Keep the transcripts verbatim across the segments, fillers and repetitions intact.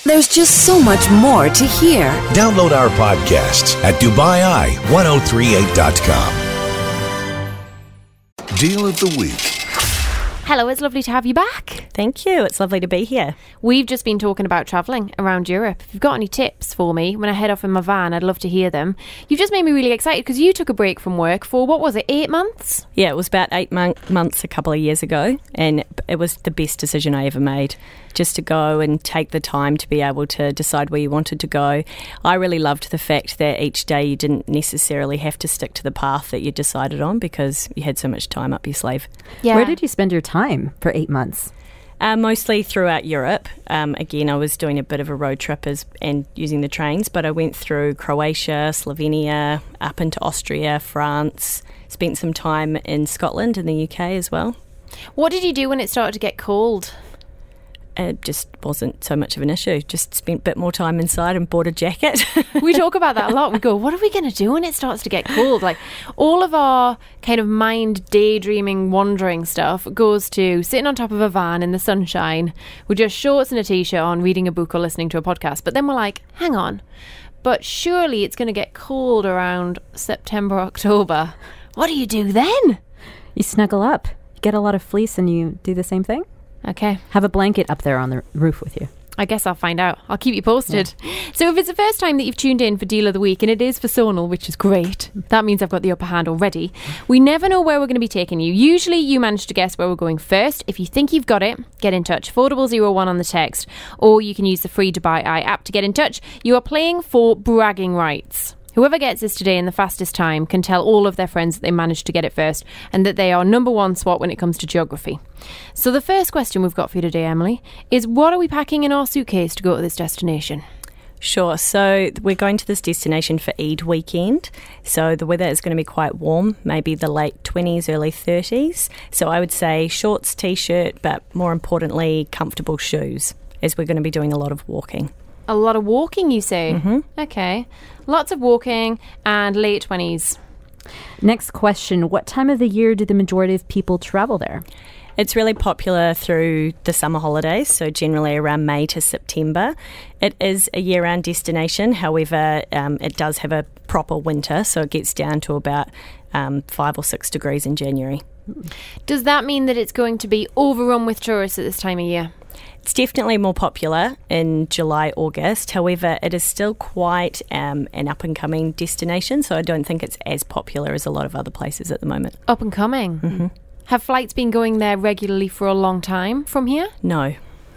There's just so much more to hear. Download our podcasts at Dubai Eye ten thirty-eight dot com. Deal of the week. Hello, it's lovely to have you back. Thank you. It's lovely to be here. We've just been talking about travelling around Europe. If you've got any tips for me when I head off in my van, I'd love to hear them. You've just made me really excited because you took a break from work for, what was it, eight months? Yeah, it was about eight mon- months a couple of years ago, and it was the best decision I ever made, just to go and take the time to be able to decide where you wanted to go. I really loved the fact that each day you didn't necessarily have to stick to the path that you decided on because you had so much time up your sleeve. Yeah. Where did you spend your time for eight months? Uh, mostly throughout Europe. Um, again, I was doing a bit of a road trip as, and using the trains, but I went through Croatia, Slovenia, up into Austria, France, spent some time in Scotland and the U K as well. What did you do when it started to get cold? It just wasn't so much of an issue. Just spent a bit more time inside and bought a jacket. We talk about that a lot. We go, what are we going to do when it starts to get cold? Like, all of our kind of mind daydreaming, wandering stuff goes to sitting on top of a van in the sunshine with just shorts and a t-shirt on, reading a book or listening to a podcast. But then we're like, hang on, but surely it's going to get cold around September, October. What do you do then? You snuggle up. You get a lot of fleece and you do the same thing? Okay. Have a blanket up there on the roof with you. I guess I'll find out. I'll keep you posted. Yeah. So if it's the first time that you've tuned in for Deal of the Week, and it is for Sonal, which is great, that means I've got the upper hand already. We never know where we're going to be taking you. Usually you manage to guess where we're going first. If you think you've got it, get in touch. four zero zero one on the text. Or you can use the free Dubai Eye app to get in touch. You are playing for bragging rights. Whoever gets this today in the fastest time can tell all of their friends that they managed to get it first and that they are number one spot when it comes to geography. So the first question we've got for you today, Emily, is what are we packing in our suitcase to go to this destination? Sure. So we're going to this destination for Eid weekend. So the weather is going to be quite warm, maybe the late twenties, early thirties. So I would say shorts, t-shirt, but more importantly, comfortable shoes, as we're going to be doing a lot of walking. A lot of walking, you say? Mm-hmm. Okay. Lots of walking and late twenties. Next question. What time of the year do the majority of people travel there? It's really popular through the summer holidays, so generally around May to September. It is a year-round destination. However, um, it does have a proper winter, so it gets down to about um, five or six degrees in January. Does that mean that it's going to be overrun with tourists at this time of year? It's definitely more popular in July, August. However, it is still quite um, an up-and-coming destination, so I don't think it's as popular as a lot of other places at the moment. Up and coming? Mm-hmm. Have flights been going there regularly for a long time from here? No.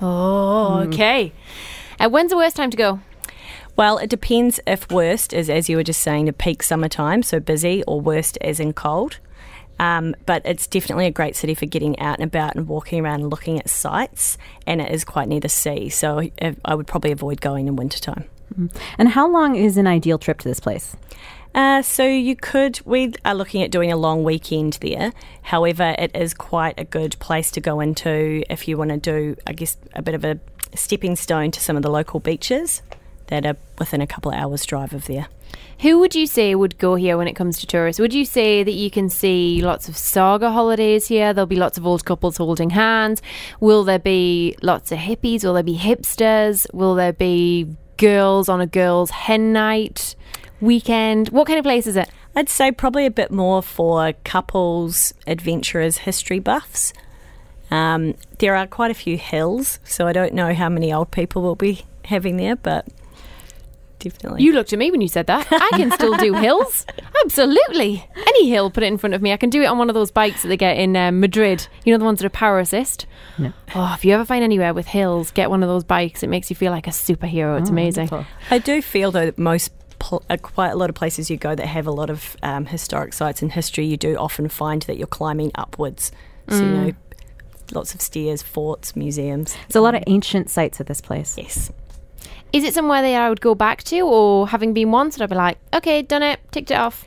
Oh, okay. Uh, when's the worst time to go? Well, it depends if worst is, as you were just saying, a peak summertime, so busy, or worst as in cold. Um, but it's definitely a great city for getting out and about and walking around and looking at sights, and it is quite near the sea, so I would probably avoid going in wintertime. Mm. And how long is an ideal trip to this place? Uh, so you could, we are looking at doing a long weekend there. However, it is quite a good place to go into if you want to do, I guess, a bit of a stepping stone to some of the local beaches that are within a couple of hours' drive of there. Who would you say would go here when it comes to tourists? Would you say that you can see lots of saga holidays here? There'll be lots of old couples holding hands. Will there be lots of hippies? Will there be hipsters? Will there be girls on a girls' hen night weekend? What kind of place is it? I'd say probably a bit more for couples, adventurers, history buffs. Um, there are quite a few hills, so I don't know how many old people will be having there, but definitely. You looked at me when you said that. I can still do hills. Absolutely. Any hill, put it in front of me. I can do it on one of those bikes that they get in um, Madrid. You know, the ones that are power assist? No. Oh, if you ever find anywhere with hills, get one of those bikes. It makes you feel like a superhero. It's Oh, amazing. wonderful. I do feel, though, that most pl- uh, quite a lot of places you go that have a lot of um, historic sites and history, you do often find that you're climbing upwards. So, Mm. you know, lots of stairs, forts, museums. There's a lot of ancient sites at this place. Yes. Is it somewhere that I would go back to, or having been once, I'd be like, okay, done it, ticked it off?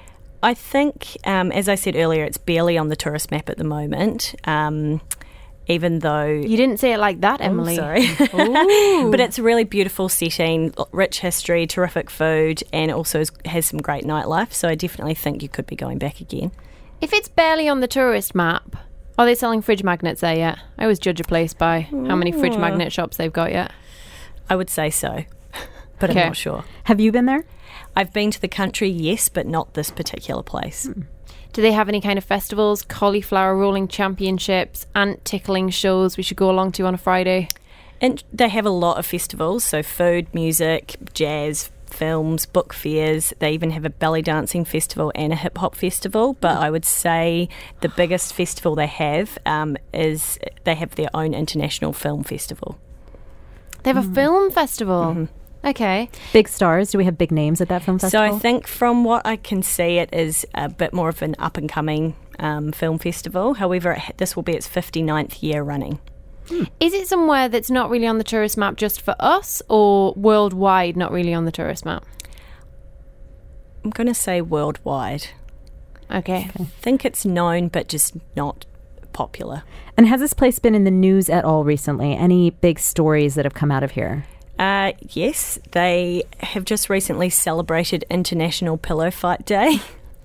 I think, um, as I said earlier, it's barely on the tourist map at the moment, um, even though... You didn't say it like that, Emily. Oh, sorry. Ooh. But it's a really beautiful setting, rich history, terrific food, and it also has some great nightlife, so I definitely think you could be going back again. If it's barely on the tourist map, are they selling fridge magnets there yet? I always judge a place by how many fridge Ooh. magnet shops they've got yet. I would say so, but Okay. I'm not sure. Have you been there? I've been to the country, yes, but not this particular place. Hmm. Do they have any kind of festivals, cauliflower rolling championships, ant tickling shows we should go along to on a Friday? And they have a lot of festivals, so food, music, jazz, films, book fairs. They even have a belly dancing festival and a hip hop festival. But I would say the biggest festival they have um, is they have their own international film festival. They have a film festival. Mm-hmm. Okay. Big stars? Do we have big names at that film festival? So I think from what I can see, it is a bit more of an up and coming um, film festival. However, it, this will be its fifty-ninth year running. Is it somewhere that's not really on the tourist map just for us, or worldwide not really on the tourist map? I'm going to say worldwide. Okay. I think it's known, but just not popular. And has this place been in the news at all recently? Any big stories that have come out of here? Uh, yes, they have just recently celebrated International Pillow Fight Day,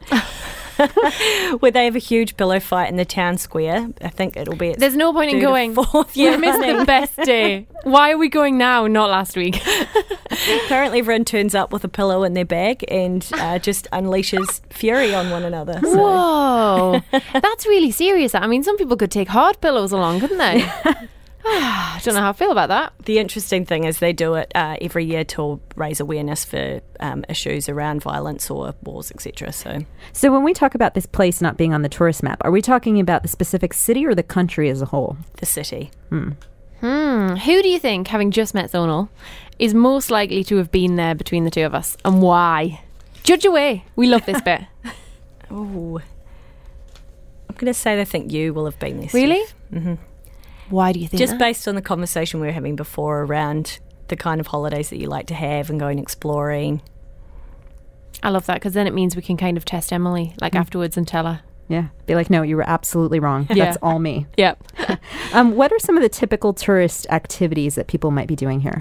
where they have a huge pillow fight in the town square. I think it'll be. Its There's no point in third or going. fourth You year missed the running. best day. Why are we going now, not last week? Apparently, everyone turns up with a pillow in their bag and uh, just unleashes fury on one another. So. Whoa. That's really serious. I mean, some people could take hard pillows along, couldn't they? I don't know how I feel about that. The interesting thing is they do it uh, every year to raise awareness for um, issues around violence or wars, et cetera. So, So when we talk about this place not being on the tourist map, are we talking about the specific city or the country as a whole? the city. Hmm. Who do you think, having just met Zonal, is most likely to have been there between the two of us, and why? Judge away. We love this bit. Oh, I'm going to say they think you will have been there. Really? Mm-hmm. Why do you think Just that? based on the conversation we were having before around the kind of holidays that you like to have and going exploring. I love that, because then it means we can kind of test Emily, like afterwards, and tell her. Yeah. Be like, no, you were absolutely wrong. Yeah. That's all me. Yep. Um, what are some of the typical tourist activities that people might be doing here?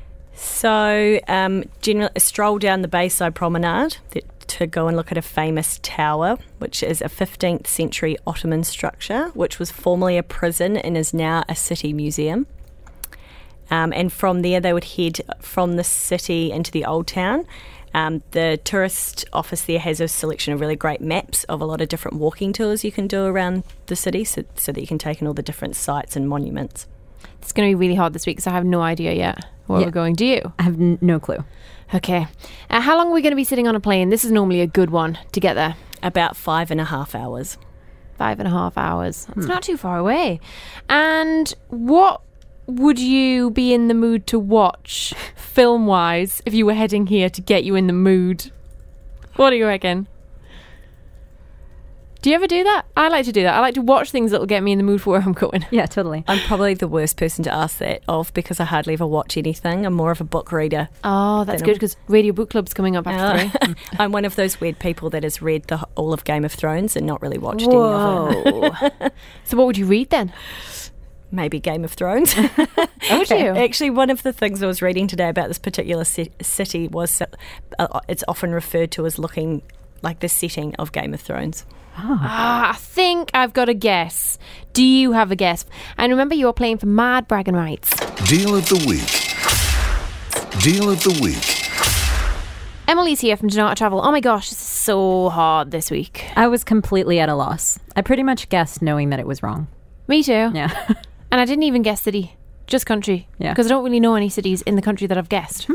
So, um, generally, a stroll down the Bayside Promenade th- to go and look at a famous tower, which is a fifteenth century Ottoman structure, which was formerly a prison and is now a city museum. Um, and from there, they would head from the city into the old town. Um, the tourist office there has a selection of really great maps of a lot of different walking tours you can do around the city, so, so that you can take in all the different sites and monuments. It's going to be really hard this week, because I have no idea yet where Yeah. we're going. Do you? I have n- no clue. Okay. Uh, how long are we going to be sitting on a plane? This is normally a good one to get there. About five and a half hours. Five and a half hours. It's not too far away. And what would you be in the mood to watch, film-wise, if you were heading here to get you in the mood? What do you reckon? Do you ever do that? I like to do that. I like to watch things that will get me in the mood for where I'm going. Yeah, totally. I'm probably the worst person to ask that of because I hardly ever watch anything. I'm more of a book reader. Oh, that's Then good, because Radio Book Club's coming up after three. I'm one of those weird people that has read the, all of Game of Thrones and not really watched any of it. Whoa. So what would you read then? Maybe Game of Thrones. Would you? Actually, one of the things I was reading today about this particular ci- city was uh, it's often referred to as looking like the setting of Game of Thrones. Ah, I think I've got a guess. Do you have a guess? And remember, you're playing for Mad Bragging Rights. Deal of the week. Deal of the week. Emily's here from Do Not Travel. Oh my gosh, this is so hard this week. I was completely at a loss. I pretty much guessed knowing that it was wrong. Me too. Yeah. And I didn't even guess city, just country. Yeah. Because I don't really know any cities in the country that I've guessed.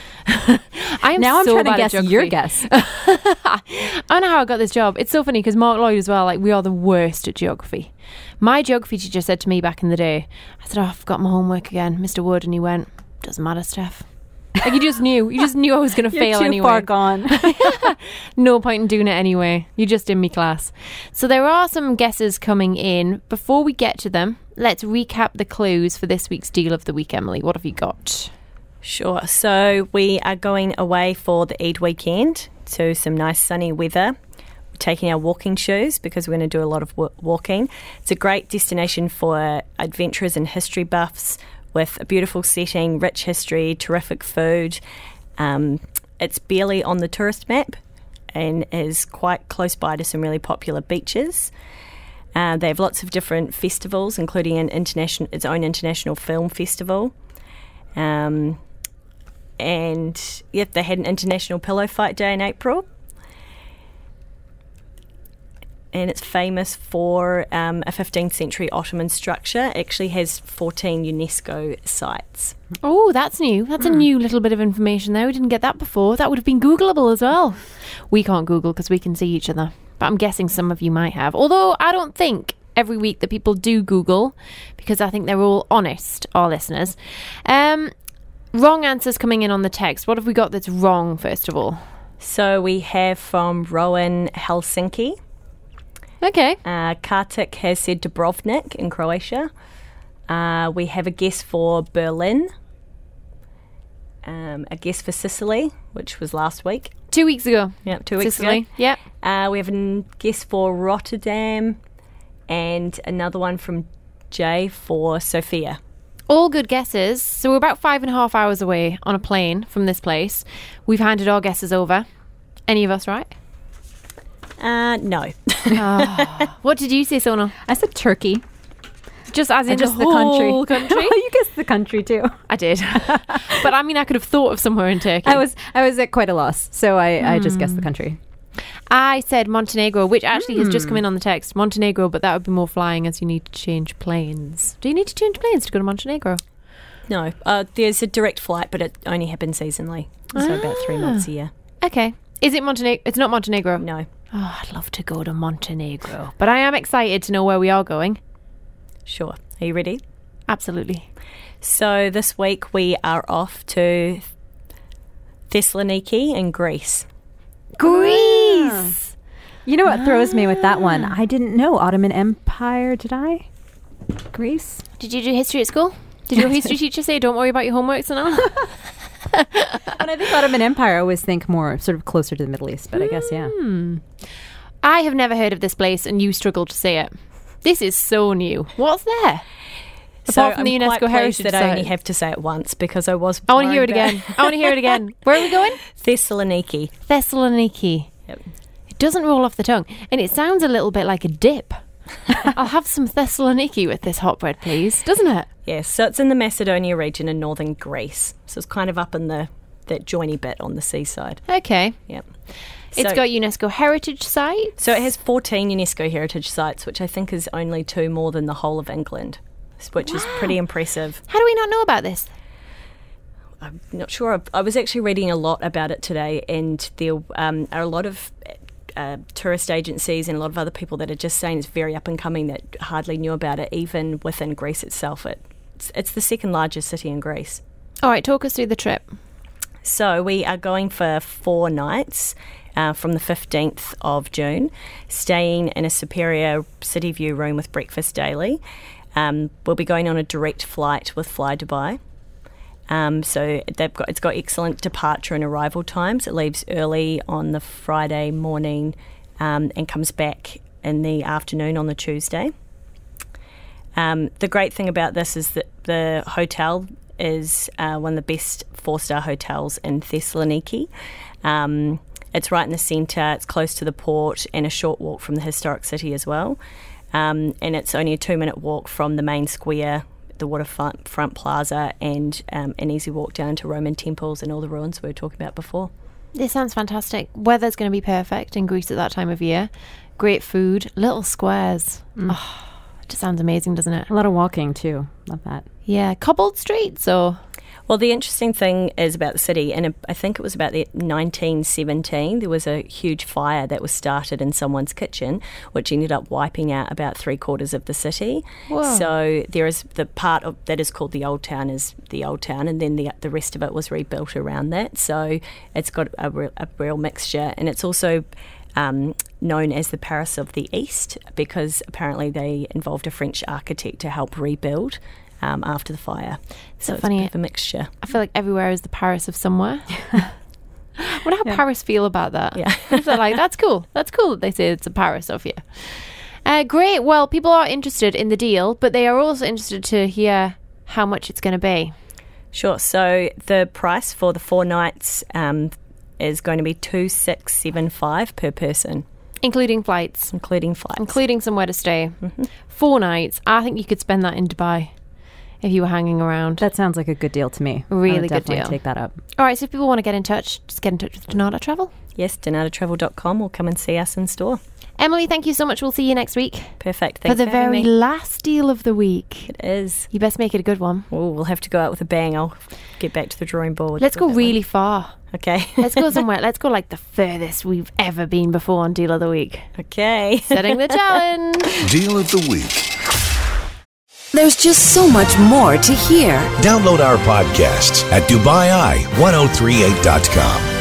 I am Now I'm so trying to bad at guess your geography. guess. I don't know how I got this job. It's so funny because Mark Lloyd as well, like, we are the worst at geography. My geography teacher said to me back in the day, I said, oh, I've got my homework again, Mister Wood, and he went, doesn't matter, Steph. Like, you just knew. You just knew I was going to You're fail too anyway. far gone. No point in doing it anyway. You're just in me class. So there are some guesses coming in. Before we get to them, let's recap the clues for this week's Deal of the Week, Emily. What have you got? Sure. So we are going away for the Eid weekend to some nice sunny weather. We're taking our walking shoes because we're going to do a lot of w- walking. It's a great destination for adventurers and history buffs with a beautiful setting, rich history, terrific food. Um, it's barely on the tourist map and is quite close by to some really popular beaches. Uh, they have lots of different festivals, including an international, its own international film festival. Um, and yeah, they had an International Pillow Fight Day in April. And it's famous for um, a fifteenth century Ottoman structure. It actually has fourteen UNESCO sites. Oh, that's new. That's a new little bit of information there. We didn't get that before. That would have been Googleable as well. We can't Google because we can see each other. But I'm guessing some of you might have. Although I don't think every week that people do Google, because I think they're all honest, our listeners. Um, wrong answers coming in on the text. What have we got that's wrong, first of all? So we have from Rowan, Helsinki. Okay. Uh, Kartik has said Dubrovnik in Croatia. Uh, we have a guess for Berlin. Um, a guess for Sicily, which was last week. Two weeks ago. Yep, two weeks Sicily. ago. Yep. Uh, we have a guess for Rotterdam and another one from Jay for Sofia. All good guesses. So we're about five and a half hours away on a plane from this place. We've handed our guesses over. Any of us right? Uh, no. Oh. What did you say, Sonal? I said Turkey. Just as in Just the, the country. whole country? You guessed the country too. I did. But I mean, I could have thought of somewhere in Turkey. I was I was at quite a loss, so I, I just guessed the country. I said Montenegro, which actually has just come in on the text. Montenegro, but that would be more flying as you need to change planes. Do you need to change planes to go to Montenegro? No. Uh, there's a direct flight, but it only happens seasonally. So about three months a year. Okay. Is it Montenegro? It's not Montenegro. No. Oh, I'd love to go to Montenegro. But I am excited to know where we are going. Sure. Are you ready? Absolutely. So this week we are off to Thessaloniki in Greece. Greece! You know what throws me with that one? I didn't know Ottoman Empire, did I? Greece? Did you do history at school? Did your history teacher say don't worry about your homeworks and all? When I think Ottoman Empire, I always think more sort of closer to the Middle East, but I guess, yeah. Hmm. I have never heard of this place and you struggle to say it. This is so new. What's there? So Apart from I'm the quite UNESCO pleased Heritage that I only Site. have to say it once because I was I want to hear it worried again. I want to hear it again. Where are we going? about Thessaloniki. Thessaloniki. Yep. It doesn't roll off the tongue. And it sounds a little bit like a dip. I'll have some Thessaloniki with this hot bread, please. Doesn't it? Yes, so it's in the Macedonia region in northern Greece. So it's kind of up in the that joiny bit on the seaside. Okay. Yep. It's So- got UNESCO Heritage Site. So it has fourteen UNESCO heritage sites, which I think is only two more than the whole of England, which is pretty impressive. How do we not know about this? I'm not sure. I was actually reading a lot about it today, and there um, are a lot of uh, tourist agencies and a lot of other people that are just saying it's very up and coming that hardly knew about it, even within Greece itself. It, it's, it's the second largest city in Greece. All right, talk us through the trip. So we are going for four nights uh, from the fifteenth of June, staying in a Superior City View room with breakfast daily. Um, we'll be going on a direct flight with Fly Dubai. Um, so they've got it's got excellent departure and arrival times. It leaves early on the Friday morning um, and comes back in the afternoon on the Tuesday. Um, the great thing about this is that the hotel is uh, one of the best four-star hotels in Thessaloniki. Um, it's right in the centre, it's close to the port and a short walk from the historic city as well. Um, and it's only a two-minute walk from the main square, the waterfront front plaza, and um, an easy walk down to Roman temples and all the ruins we were talking about before. This sounds fantastic. Weather's going to be perfect in Greece at that time of year. Great food, little squares. Mm. Oh, it just sounds amazing, doesn't it? A lot of walking too. Love that. Yeah, cobbled streets or... Well, the interesting thing is about the city, and I think it was about the nineteen seventeen, there was a huge fire that was started in someone's kitchen, which ended up wiping out about three quarters of the city. Whoa. So there is the part of that is called the Old Town is the Old Town, and then the the rest of it was rebuilt around that. So it's got a real, a real mixture, and it's also um, known as the Paris of the East because apparently they involved a French architect to help rebuild Um, after the fire. So, So it's funny. a bit of a mixture. I feel like everywhere is the Paris of somewhere. I wonder how Yeah. Paris feel about that. Yeah. They're like, that's cool. That's cool that they say it's a Paris of you. Uh, great. Well, people are interested in the deal, but they are also interested to hear how much it's going to be. Sure. So the price for the four nights um, is going to be two six seven five per person, Including flights. including flights. Including somewhere to stay. Mhm. Four nights. I think you could spend that in Dubai. if you were hanging around. That sounds like a good deal to me. I Really would good definitely deal. take that up. All right, so if people want to get in touch, just get in touch with Donata Travel. Yes, donata travel dot com, or come and see us in store. Emily, thank you so much. We'll see you next week Perfect. for Thanks the for having very me. last deal of the week. It is. You best make it a good one. Oh, we'll have to go out with a bang. I'll get back to the drawing board. Let's go Put it that way. really far. Okay. Let's go somewhere. Let's go like the furthest we've ever been before on Deal of the Week. Okay. Setting the challenge. Deal of the week. There's just so much more to hear. Download our podcasts at Dubai Eye ten thirty-eight dot com.